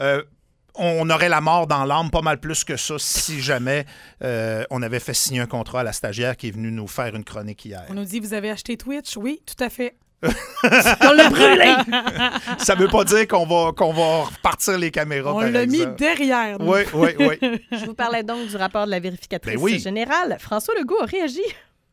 On aurait la mort dans l'âme pas mal plus que ça si jamais on avait fait signer un contrat à la stagiaire qui est venue nous faire une chronique hier. On nous dit, vous avez acheté Twitch? Oui, tout à fait. On l'a brûlé! Ça veut pas dire qu'on va repartir les caméras. On l'a mis derrière. Oui. Je vous parlais donc du rapport de la vérificatrice générale. François Legault a réagi.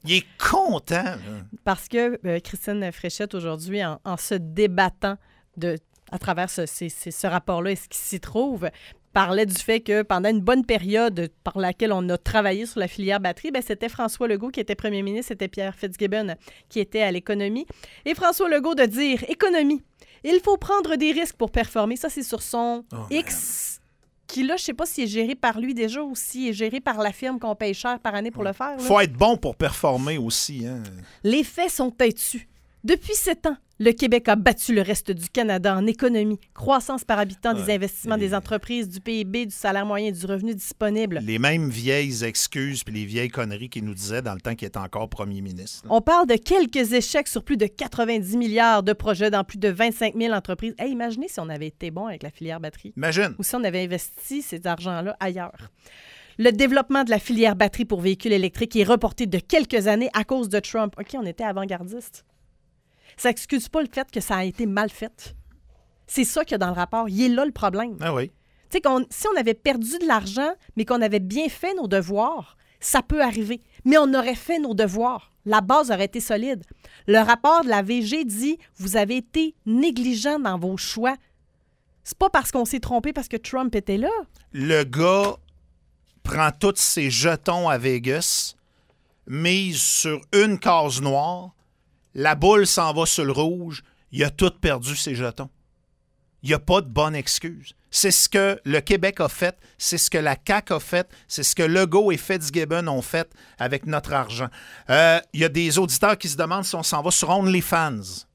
Il est content. Là. Parce que Christine Fréchette, aujourd'hui, en se débattant à travers ce rapport-là et ce qui s'y trouve, parlait du fait que pendant une bonne période par laquelle on a travaillé sur la filière batterie, c'était François Legault qui était premier ministre, c'était Pierre Fitzgibbon qui était à l'économie. Et François Legault de dire « Économie, il faut prendre des risques pour performer ». Ça, c'est sur son X, qui là, je ne sais pas s'il est géré par lui déjà ou s'il est géré par la firme qu'on paye cher par année pour le faire. Il faut être bon pour performer aussi. Hein? Les faits sont têtus. Depuis 7 ans, le Québec a battu le reste du Canada en économie, croissance par habitant, des investissements des entreprises, du PIB, du salaire moyen, du revenu disponible. Les mêmes vieilles excuses puis les vieilles conneries qu'il nous disait dans le temps qu'il était encore premier ministre. On parle de quelques échecs sur plus de 90 milliards de projets dans plus de 25 000 entreprises. Hey, imaginez si on avait été bon avec la filière batterie. Imagine. Ou si on avait investi cet argent-là ailleurs. Le développement de la filière batterie pour véhicules électriques est reporté de quelques années à cause de Trump. OK, on était avant-gardiste. Ça n'excuse pas le fait que ça a été mal fait. C'est ça qu'il y a dans le rapport. Il est là le problème. Ah oui. Tu sais, si on avait perdu de l'argent, mais qu'on avait bien fait nos devoirs, ça peut arriver. Mais on aurait fait nos devoirs. La base aurait été solide. Le rapport de la VG dit « Vous avez été négligent dans vos choix. » C'est pas parce qu'on s'est trompé parce que Trump était là. Le gars prend tous ses jetons à Vegas, mise sur une case noire. La boule s'en va sur le rouge. Il a tout perdu ses jetons. Il n'y a pas de bonne excuse. C'est ce que le Québec a fait. C'est ce que la CAQ a fait. C'est ce que Legault et Fitzgibbon ont fait avec notre argent. Il y a des auditeurs qui se demandent si on s'en va sur OnlyFans.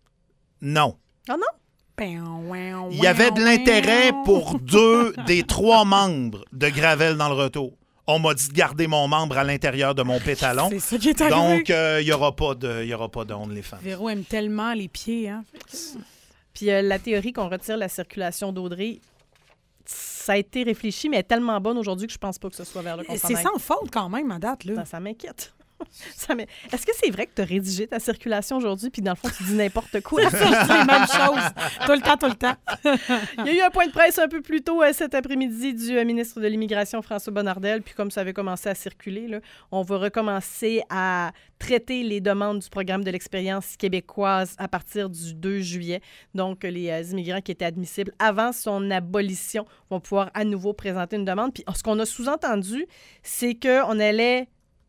Non. Ah non? Il y avait de l'intérêt pour 2 des 3 membres de Gravel dans le retour. On m'a dit de garder mon membre à l'intérieur de mon pétalon. C'est ça qui est arrivé. Donc, il n'y aura pas de OnlyFans. Véro aime tellement les pieds. Hein? Puis la théorie qu'on retire la circulation d'Audrey, ça a été réfléchi, mais elle est tellement bonne aujourd'hui que je pense pas que ce soit vers là qu'on s'en aille. C'est sans faute quand même, à date. Là. Ça m'inquiète. Est-ce que c'est vrai que tu as rédigé ta circulation aujourd'hui puis dans le fond, tu dis n'importe quoi? C'est les mêmes choses. Tout le temps. Il y a eu un point de presse un peu plus tôt cet après-midi du ministre de l'Immigration, François Bonnardel. Puis comme ça avait commencé à circuler, là, on va recommencer à traiter les demandes du programme de l'expérience québécoise à partir du 2 juillet. Donc, les immigrants qui étaient admissibles avant son abolition vont pouvoir à nouveau présenter une demande. Puis ce qu'on a sous-entendu, c'est qu'on allait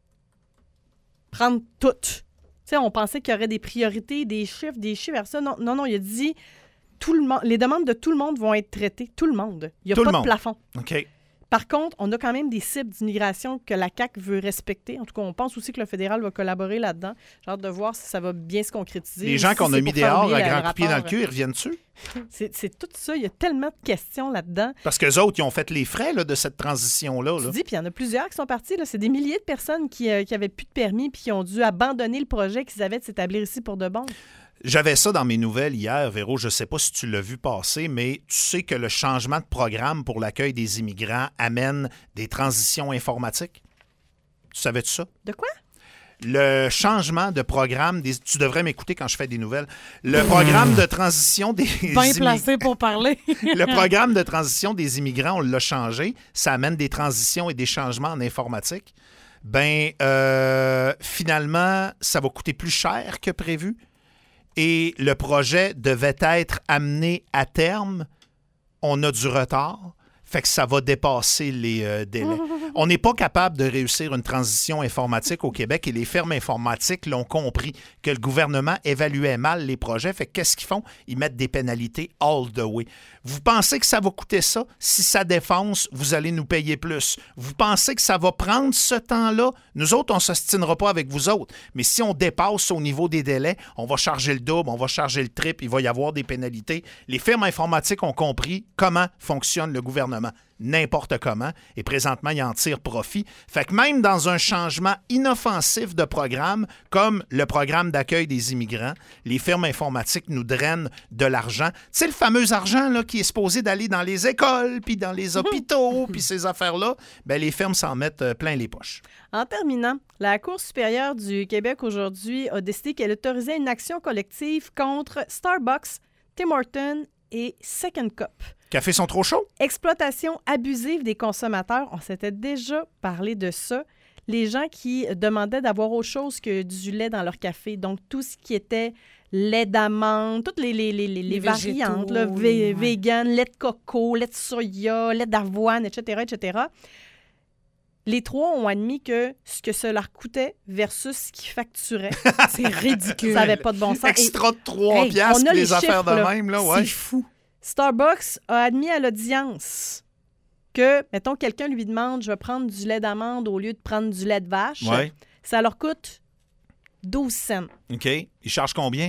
prendre toutes. T'sais, on pensait qu'il y aurait des priorités, des chiffres vers ça. Non, il a dit les demandes de tout le monde vont être traitées. Tout le monde. Il n'y a pas de plafond. OK. Par contre, on a quand même des cibles d'immigration que la CAQ veut respecter. En tout cas, on pense aussi que le fédéral va collaborer là-dedans. J'ai hâte de voir si ça va bien se concrétiser. Les gens qu'on a mis dehors à grand coup de pied dans le cul, ils reviennent-tu? C'est tout ça. Il y a tellement de questions là-dedans. Parce qu'eux autres, ils ont fait les frais là, de cette transition-là. Tu dis, puis il y en a plusieurs qui sont partis. C'est des milliers de personnes qui avaient plus de permis puis qui ont dû abandonner le projet qu'ils avaient de s'établir ici pour de bon. J'avais ça dans mes nouvelles hier, Véro. Je ne sais pas si tu l'as vu passer, mais tu sais que le changement de programme pour l'accueil des immigrants amène des transitions informatiques? Tu savais-tu ça? De quoi? Le changement de programme... Tu devrais m'écouter quand je fais des nouvelles. Le programme de transition des Bien placé pour parler. Le programme de transition des immigrants, on l'a changé. Ça amène des transitions et des changements en informatique. Finalement, ça va coûter plus cher que prévu. Et le projet devait être amené à terme. On a du retard. Fait que ça va dépasser les délais. On n'est pas capable de réussir une transition informatique au Québec et les firmes informatiques l'ont compris que le gouvernement évaluait mal les projets. Fait que qu'est-ce qu'ils font? Ils mettent des pénalités all the way. Vous pensez que ça va coûter ça? Si ça défonce, vous allez nous payer plus. Vous pensez que ça va prendre ce temps-là? Nous autres, on ne s'ostinera pas avec vous autres. Mais si on dépasse au niveau des délais, on va charger le double, on va charger le triple, il va y avoir des pénalités. Les firmes informatiques ont compris comment fonctionne le gouvernement. N'importe comment, et présentement, ils en tirent profit. Fait que même dans un changement inoffensif de programme, comme le programme d'accueil des immigrants, les firmes informatiques nous drainent de l'argent. Tu sais, le fameux argent là, qui est supposé d'aller dans les écoles, puis dans les hôpitaux, puis ces affaires-là, bien, les firmes s'en mettent plein les poches. En terminant, la Cour supérieure du Québec aujourd'hui a décidé qu'elle autorisait une action collective contre Starbucks, Tim Hortons et Second Cup. Cafés sont trop chauds? Exploitation abusive des consommateurs. On s'était déjà parlé de ça. les gens qui demandaient d'avoir autre chose que du lait dans leur café. Donc, tout ce qui était lait d'amande, toutes les variantes, là, vegan, lait de coco, lait de soya, lait d'avoine, etc., etc. Les 3 ont admis que ce que ça leur coûtait versus ce qu'ils facturaient, c'est ridicule. Ça n'avait pas de bon sens. Extra de 3 piastres, on a les affaires chiffres, de là. même. Là, ouais. C'est fou. Starbucks a admis à l'audience que, mettons, quelqu'un lui demande « Je vais prendre du lait d'amande au lieu de prendre du lait de vache. Ouais. » Ça leur coûte 12 cents. OK. Ils chargent combien?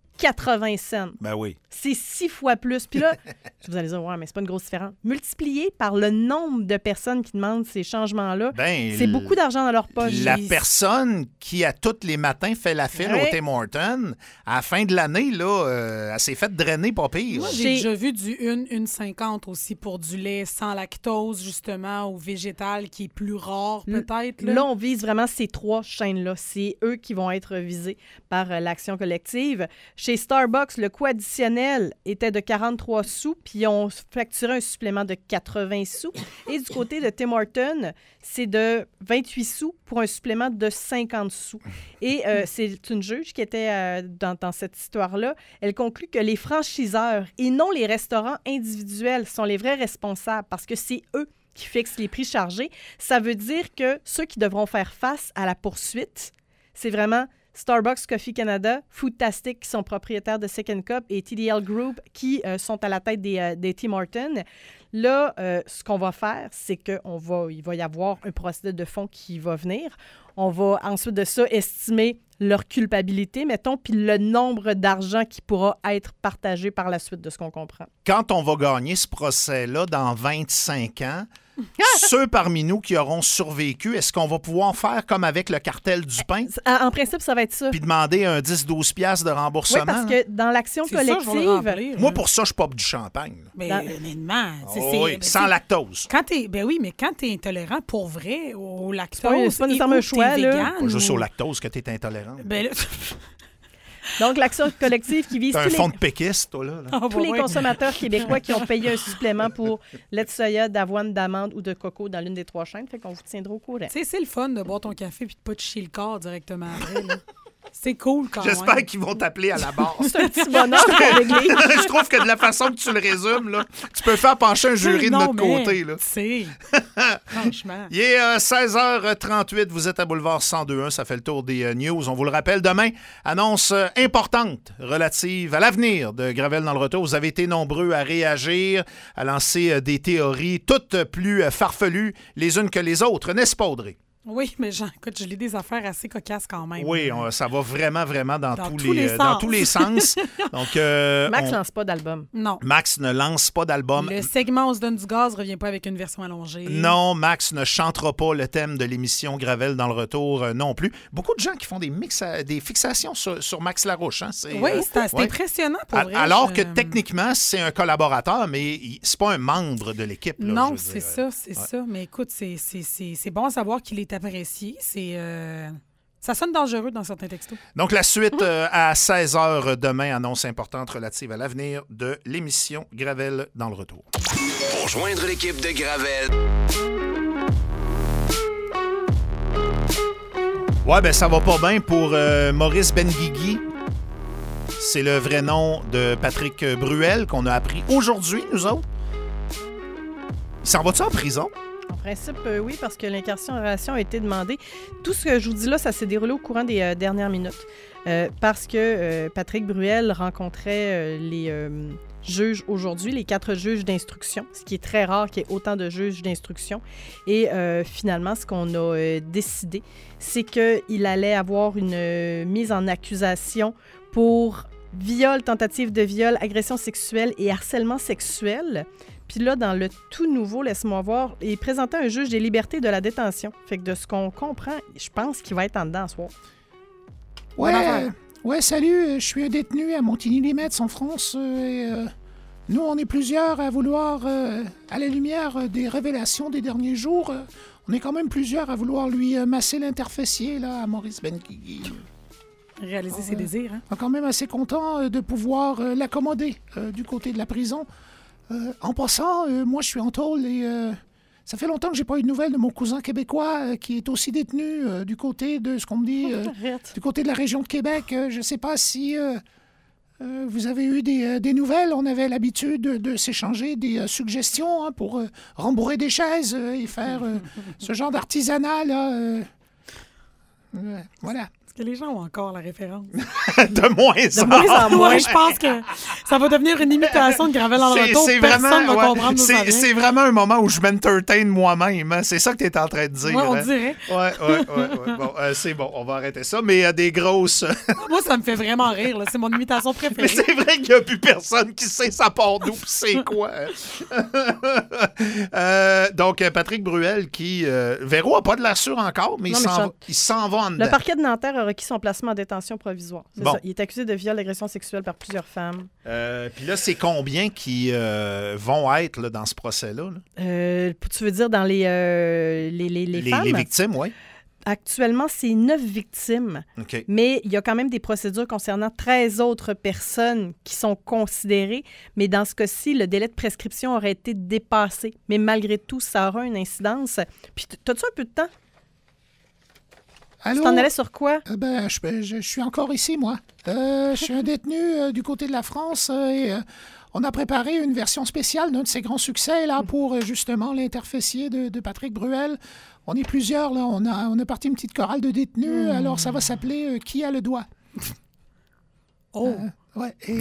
80 cents. Ben oui. C'est 6 fois plus. Puis là, vous allez dire, ouais, mais c'est pas une grosse différence. Multiplié par le nombre de personnes qui demandent ces changements-là, c'est beaucoup d'argent dans leur poche. La personne qui, à tous les matins, fait la file au Tim Hortons, à la fin de l'année, là, elle s'est faite drainer pas pire. Moi, j'ai déjà vu du 1,50 aussi pour du lait sans lactose, justement, ou végétal, qui est plus rare, peut-être. Là, on vise vraiment ces 3 chaînes-là. C'est eux qui vont être visés par l'action collective. Chez Starbucks, le coût additionnel était de 43 sous, puis on facturait un supplément de 80 sous. Et du côté de Tim Hortons, c'est de 28 sous pour un supplément de 50 sous. Et c'est une juge qui était dans cette histoire-là. Elle conclut que les franchiseurs et non les restaurants individuels sont les vrais responsables parce que c'est eux qui fixent les prix chargés. Ça veut dire que ceux qui devront faire face à la poursuite, c'est vraiment Starbucks Coffee Canada, Foodtastic qui sont propriétaires de Second Cup et TDL Group qui sont à la tête des Tim Hortons. Là, ce qu'on va faire, c'est qu'il va y avoir un procédé de fond qui va venir. On va ensuite de ça estimer leur culpabilité, mettons, puis le nombre d'argent qui pourra être partagé par la suite de ce qu'on comprend. Quand on va gagner ce procès-là dans 25 ans, ceux parmi nous qui auront survécu, est-ce qu'on va pouvoir faire comme avec le cartel du pain? En principe, ça va être ça. Puis demander un 10-12 piastres de remboursement? Oui, parce que dans l'action collective... Moi, pour ça, je pop du champagne. Mais honnêtement, oui, sans lactose. Ben oui, mais quand tu es intolérant pour vrai au lactose, c'est pas nécessairement un choix, là. Pas juste au lactose que tu es intolérant. Ben là... Donc, l'action collective qui vise un fond de péquiste, toi, là. Tous les consommateurs québécois qui ont payé un supplément pour lait de soya, d'avoine, d'amande ou de coco dans l'une des 3 chaînes. Fait qu'on vous tiendra au courant. Tu sais, c'est le fun de boire ton café puis de pas te chier le corps directement après, là. C'est cool quand même. J'espère qu'ils vont t'appeler à la barre. C'est un petit bonheur pour régler. Je trouve que de la façon que tu le résumes, là, tu peux faire pencher un jury de notre côté. Là. C'est franchement. Il est 16h38, vous êtes à Boulevard 102.1, ça fait le tour des news. On vous le rappelle, demain, annonce importante relative à l'avenir de Gravel dans le retour. Vous avez été nombreux à réagir, à lancer des théories toutes plus farfelues les unes que les autres, n'est-ce pas, Audrey? Oui, mais écoute, je lis des affaires assez cocasses quand même. Oui, ça va vraiment, vraiment dans tous les sens. Donc, Max ne lance pas d'album. Non. Max ne lance pas d'album. Le segment On se donne du gaz ne revient pas avec une version allongée. Non, Max ne chantera pas le thème de l'émission Gravel dans le retour non plus. Beaucoup de gens qui font des fixations sur Max Larouche. Hein? Oui, c'est impressionnant pour vrai. Alors que techniquement, c'est un collaborateur, mais c'est pas un membre de l'équipe. Là, non, c'est ça. Mais écoute, c'est bon à savoir qu'il est apprécié. Ça sonne dangereux dans certains textos. Donc, la suite à 16h demain, annonce importante relative à l'avenir de l'émission Gravel dans le retour. Pour joindre l'équipe de Gravel. Ouais, ben ça va pas bien pour Maurice Benguigui. C'est le vrai nom de Patrick Bruel qu'on a appris aujourd'hui, nous autres. Il s'en va-tu en prison? En principe, oui, parce que l'incarcération a été demandée. Tout ce que je vous dis là, ça s'est déroulé au courant des dernières minutes. Parce que Patrick Bruel rencontrait les juges aujourd'hui, les 4 juges d'instruction, ce qui est très rare qu'il y ait autant de juges d'instruction. Et finalement, ce qu'on a décidé, c'est qu'il allait avoir une mise en accusation pour viol, tentative de viol, agression sexuelle et harcèlement sexuel. Puis là, dans le tout nouveau, laisse-moi voir, il présentait un juge des libertés de la détention. Fait que de ce qu'on comprend, je pense qu'il va être en dedans ce soir. Ouais, salut, je suis un détenu à Montigny-les-Metz en France. Nous, on est plusieurs à vouloir, à la lumière des révélations des derniers jours, on est quand même plusieurs à vouloir lui masser l'interfessier là, à Maurice Benguigui. Réaliser ses désirs. Hein? On est quand même assez content de pouvoir l'accommoder du côté de la prison. En passant, moi, je suis en tôle et Ça fait longtemps que j'ai pas eu de nouvelles de mon cousin québécois qui est aussi détenu du côté de ce qu'on me dit, du côté de la région de Québec. Je ne sais pas si vous avez eu des nouvelles. On avait l'habitude de s'échanger des suggestions pour rembourrer des chaises et faire ce genre d'artisanat, là. Voilà. Est-ce que les gens ont encore la référence? De moins en moins. Moi, je pense que ça va devenir une imitation de Gravel en retour. Personne ne va comprendre d'où ça vient. C'est vraiment un moment où je m'entertain moi-même. Hein? C'est ça que tu es en train de dire. Moi, on hein? dirait. Ouais. Bon, c'est bon, on va arrêter ça. Mais il y a des grosses... Moi, ça me fait vraiment rire. Là. C'est mon imitation préférée. Mais c'est vrai qu'il n'y a plus personne qui sait ça part d'où pis c'est quoi. Donc, Patrick Bruel qui... Véro n'a pas de l'air sûr encore, mais il s'en va en dedans. Le parquet de Nanterre a requis son placement en détention provisoire. C'est bon. ça. Il est accusé de viol, d'agression sexuelle par plusieurs femmes. Puis là, c'est combien qui vont être là, dans ce procès-là? Là? Tu veux dire dans les femmes? Les victimes, oui. Actuellement, c'est 9 victimes. OK. Mais il y a quand même des procédures concernant 13 autres personnes qui sont considérées. Mais dans ce cas-ci, le délai de prescription aurait été dépassé. Mais malgré tout, ça aura une incidence. Puis, t'as-tu un peu de temps? Allô? Tu t'en allais sur quoi? Je suis encore ici, moi. Je suis un détenu du côté de la France et on a préparé une version spéciale d'un de ses grands succès là, pour justement l'interfécier de Patrick Bruel. On est plusieurs, là. On a parti une petite chorale de détenus, alors ça va s'appeler Qui a le doigt? Oh! Ouais, et...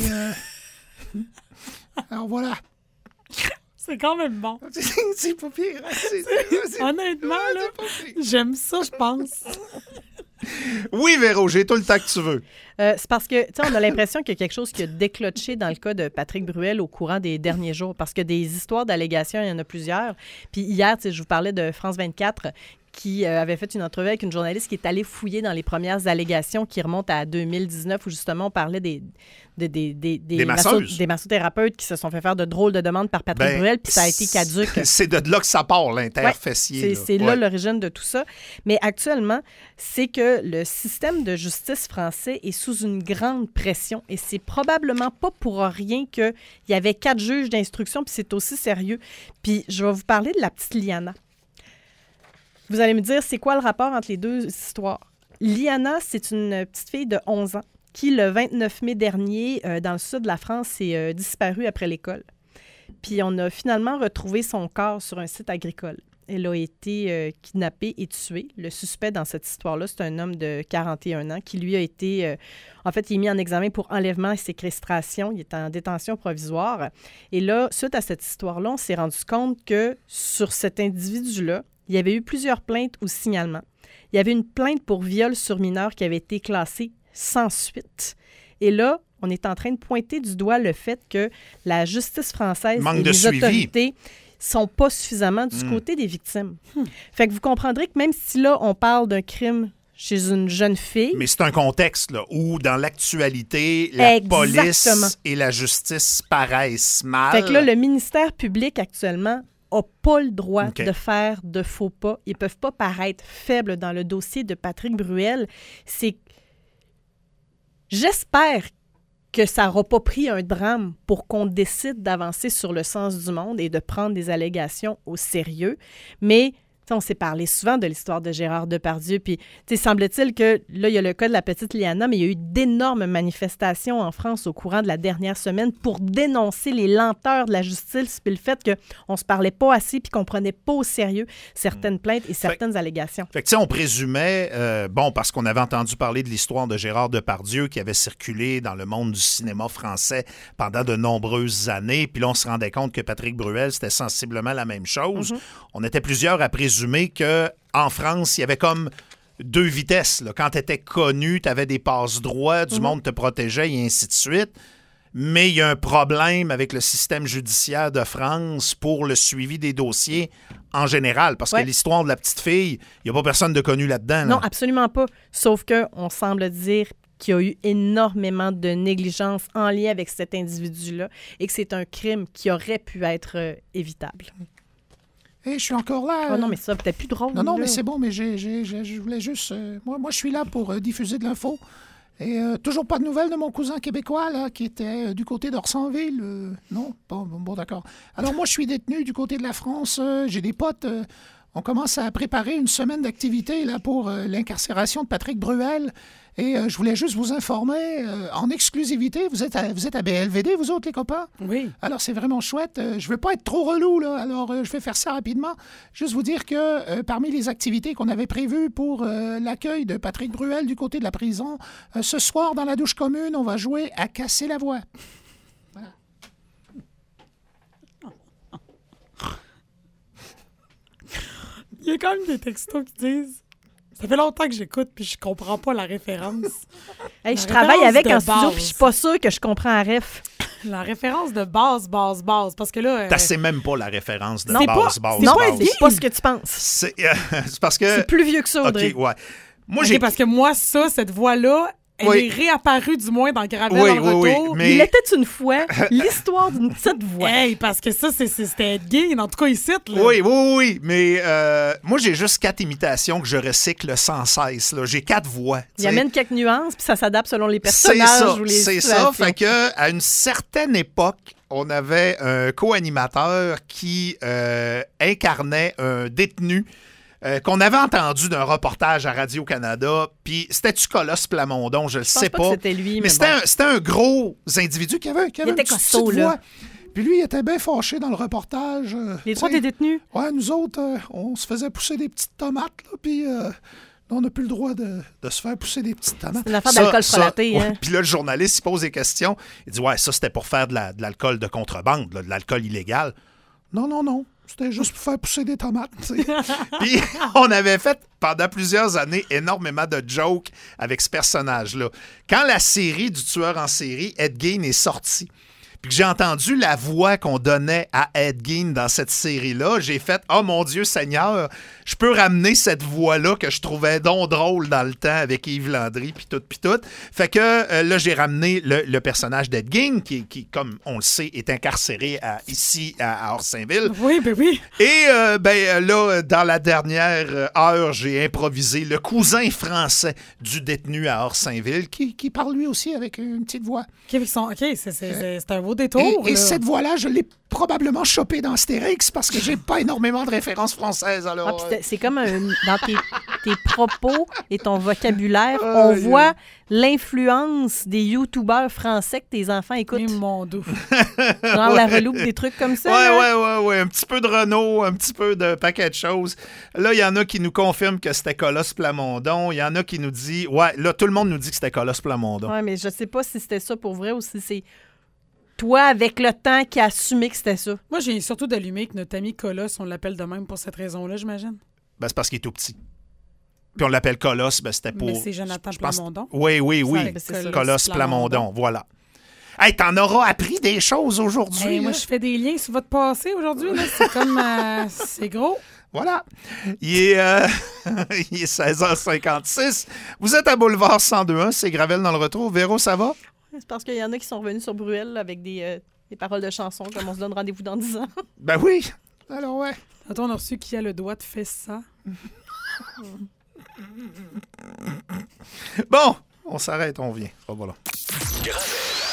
alors voilà. C'est quand même bon. C'est pas pire. Honnêtement, là, j'aime ça, je pense. Oui, Véro, j'ai tout le temps que tu veux. C'est parce que, tu sais, on a l'impression qu'il y a quelque chose qui a déclenché dans le cas de Patrick Bruel au courant des derniers jours. Parce que des histoires d'allégations, il y en a plusieurs. Puis hier, tu sais, je vous parlais de France 24 qui avait fait une entrevue avec une journaliste qui est allée fouiller dans les premières allégations qui remontent à 2019 où justement on parlait des massothérapeutes qui se sont fait faire de drôles de demandes par Patrick Bruel, puis ça a été caduc. C'est de là que ça part, l'interfécier. Ouais, c'est là l'origine de tout ça. Mais actuellement, c'est que le système de justice français est sous une grande pression et c'est probablement pas pour rien qu'il y avait 4 juges d'instruction, puis c'est aussi sérieux. Puis je vais vous parler de la petite Liana. Vous allez me dire, c'est quoi le rapport entre les deux histoires? Liana, c'est une petite fille de 11 ans qui, le 29 mai dernier, dans le sud de la France, s'est disparue après l'école. Puis on a finalement retrouvé son corps sur un site agricole. Elle a été kidnappée et tuée. Le suspect dans cette histoire-là, c'est un homme de 41 ans qui, lui, a été... en fait, il est mis en examen pour enlèvement et séquestration. Il est en détention provisoire. Et là, suite à cette histoire-là, on s'est rendu compte que sur cet individu-là, il y avait eu plusieurs plaintes ou signalements. Il y avait une plainte pour viol sur mineur qui avait été classée sans suite. Et là, on est en train de pointer du doigt le fait que la justice française et les autorités sont pas suffisamment du côté des victimes. Fait que vous comprendrez que même si là, on parle d'un crime chez une jeune fille... Mais c'est un contexte là, où, dans l'actualité, la police et la justice paraissent mal. Fait que là, le ministère public, actuellement, n'a pas le droit de faire de faux pas. Ils ne peuvent pas paraître faibles dans le dossier de Patrick Bruel. J'espère que ça n'aura pas pris un drame pour qu'on décide d'avancer sur le sens du monde et de prendre des allégations au sérieux. Mais on s'est parlé souvent de l'histoire de Gérard Depardieu. Puis, semble-t-il que là, il y a le cas de la petite Liana, mais il y a eu d'énormes manifestations en France au courant de la dernière semaine pour dénoncer les lenteurs de la justice puis le fait qu'on ne se parlait pas assez puis qu'on ne prenait pas au sérieux certaines plaintes et certaines allégations. Fait que, on présumait, parce qu'on avait entendu parler de l'histoire de Gérard Depardieu qui avait circulé dans le monde du cinéma français pendant de nombreuses années. Puis là, on se rendait compte que Patrick Bruel, c'était sensiblement la même chose. On était plusieurs à présumer qu'en France, il y avait comme 2 vitesses. Là. Quand tu étais connu, tu avais des passe-droits, du monde te protégeait et ainsi de suite. Mais il y a un problème avec le système judiciaire de France pour le suivi des dossiers en général. Parce que l'histoire de la petite fille, il n'y a pas personne de connu là-dedans. Là. Non, absolument pas. Sauf qu'on semble dire qu'il y a eu énormément de négligence en lien avec cet individu-là et que c'est un crime qui aurait pu être évitable. Hey, je suis encore là. Oh non, mais ça, peut-être plus drôle. Non, mais c'est bon, mais je voulais juste... moi, je suis là pour diffuser de l'info. Et toujours pas de nouvelles de mon cousin québécois, là, qui était du côté d'Orsanville. Non? Bon, d'accord. Alors, moi, je suis détenu du côté de la France. J'ai des potes. On commence à préparer une semaine d'activité là, pour l'incarcération de Patrick Bruel. Et je voulais juste vous informer, en exclusivité, vous êtes à BLVD, vous autres, les copains? Oui. Alors, c'est vraiment chouette. Je veux pas être trop relou, là. Alors, je vais faire ça rapidement. Juste vous dire que parmi les activités qu'on avait prévues pour l'accueil de Patrick Bruel du côté de la prison, ce soir, dans la douche commune, on va jouer à casser la voix. Voilà. Il y a quand même des textos qui disent... Ça fait longtemps que j'écoute puis je comprends pas la référence. Hey, je travaille avec en studio puis je suis pas sûre que je comprends un ref. La référence de base. Parce que là... C'est même pas la référence de non, base. Non, c'est pas ce que tu penses. C'est parce que... C'est plus vieux que ça, Audrey. OK, ouais. Moi, parce que moi, cette voix-là, elle est réapparue du moins dans Gravel en retour. Oui, mais... Il était une fois l'histoire d'une petite voix. Hey, parce que ça, c'était Ed Gein, en tout cas ici. Là. Oui, mais moi, j'ai juste 4 imitations que je recycle sans cesse. Là. J'ai 4 voix. Il y amène quelques nuances, puis ça s'adapte selon les personnages ou les situations. C'est ça, fait que à une certaine époque, on avait un co-animateur qui incarnait un détenu qu'on avait entendu d'un reportage à Radio-Canada, puis c'était-tu Colosse Plamondon, je le sais pas. Je pense pas que c'était lui, mais c'était un gros individu qui avait une était petite voix. Puis lui, il était bien fâché dans le reportage. Les trois des détenus? Ouais, nous autres, on se faisait pousser des petites tomates, là, puis on n'a plus le droit de se faire pousser des petites tomates. C'est une affaire d'alcool frelaté, hein? Puis là, le journaliste, il pose des questions. Il dit, ouais, ça, c'était pour faire de l'alcool de contrebande, là, de l'alcool illégal. Non. C'était juste pour faire pousser des tomates. Puis on avait fait pendant plusieurs années énormément de jokes avec ce personnage-là. Quand la série du tueur en série, Ed Gein, est sortie, puis que j'ai entendu la voix qu'on donnait à Ed Gein dans cette série-là, j'ai fait « Oh mon Dieu Seigneur, je peux ramener cette voix-là que je trouvais donc drôle dans le temps avec Yves Landry, puis tout. » Fait que là, j'ai ramené le personnage d'Ed Gein, qui, comme on le sait, est incarcéré ici à Orsainville. Oui, ben oui. Et là, dans la dernière heure, j'ai improvisé le cousin français du détenu à Orsainville, qui parle lui aussi avec une petite voix. OK, c'est un beau détour. Et cette voix-là, je l'ai probablement chopée dans Astérix parce que j'ai pas énormément de références françaises. Alors, c'est comme dans tes propos et ton vocabulaire, on voit l'influence des youtubeurs français que tes enfants écoutent. Mais mon doux. Genre la reloupe, des trucs comme ça. Ouais. Un petit peu de Renault, un petit peu de paquet de choses. Là, il y en a qui nous confirment que c'était Colosse Plamondon. Il y en a qui nous disent... Ouais, là, tout le monde nous dit que c'était Colosse Plamondon. Ouais, mais je sais pas si c'était ça pour vrai ou si c'est toi, avec le temps, qui a assumé que c'était ça. Moi, j'ai surtout d'allumer que notre ami Colosse, on l'appelle de même pour cette raison-là, j'imagine. Ben, c'est parce qu'il est tout petit. Puis on l'appelle Colosse, ben c'était pour... Mais c'est Jonathan Plamondon. Oui. Colosse Plamondon, voilà. Hey, t'en auras appris des choses aujourd'hui. Moi, je fais des liens sur votre passé aujourd'hui. Là. C'est comme... c'est gros. Voilà. Il est 16h56. Vous êtes à Boulevard 102.1. C'est Gravel dans le retour. Véro, ça va? C'est parce qu'il y en a qui sont revenus sur Bruel avec des paroles de chansons, comme on se donne rendez-vous dans 10 ans. Ben oui. Alors, ouais. Attends, on a reçu qui a le doigt de faire ça. Bon, on s'arrête, on vient. Voilà. Gravel.